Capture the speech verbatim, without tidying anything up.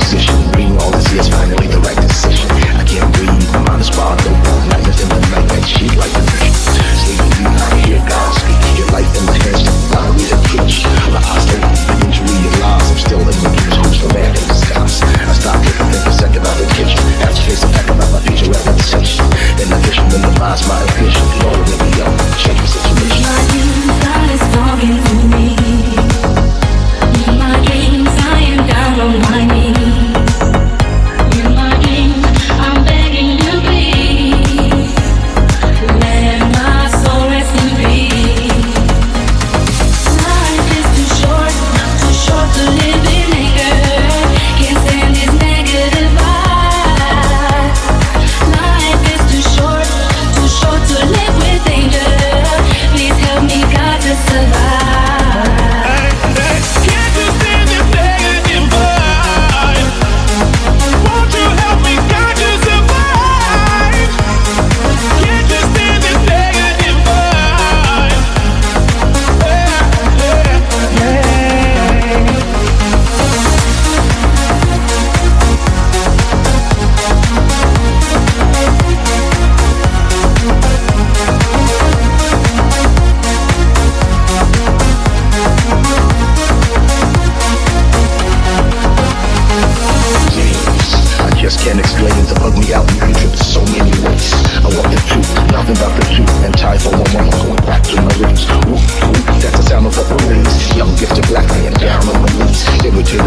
position. Being all this is finally the right decision. I can't breathe, my mind is boggling. Nightmares in the night, that shit like a fish. Sleeping you, I can hear God speak. Your life in my hands, I read and preach. My eyes don't the injury and lies. I'm still in the news, who's the man in disguise? I stop here and think a second about the kitchen. Have to face the fact about my future reputation. In addition, to minimize my ambition. Lord, let me up, change the situation. My inside is talking to me. In my dreams, I am down on my knees. In my dreams, I'm begging you, please. Let my soul rest in peace. Life is too short, too short to live in anger. Can't stand this negative vibe. Life is too short, too short to live with danger. Please help me, God, to survive. Just can't explain to bug me out and you trip so many ways. I want the truth, nothing but the truth. And time for one more going back to my roots. Whoop, whoop, that's the sound of a police. Young gifted black man down on my knees. They would take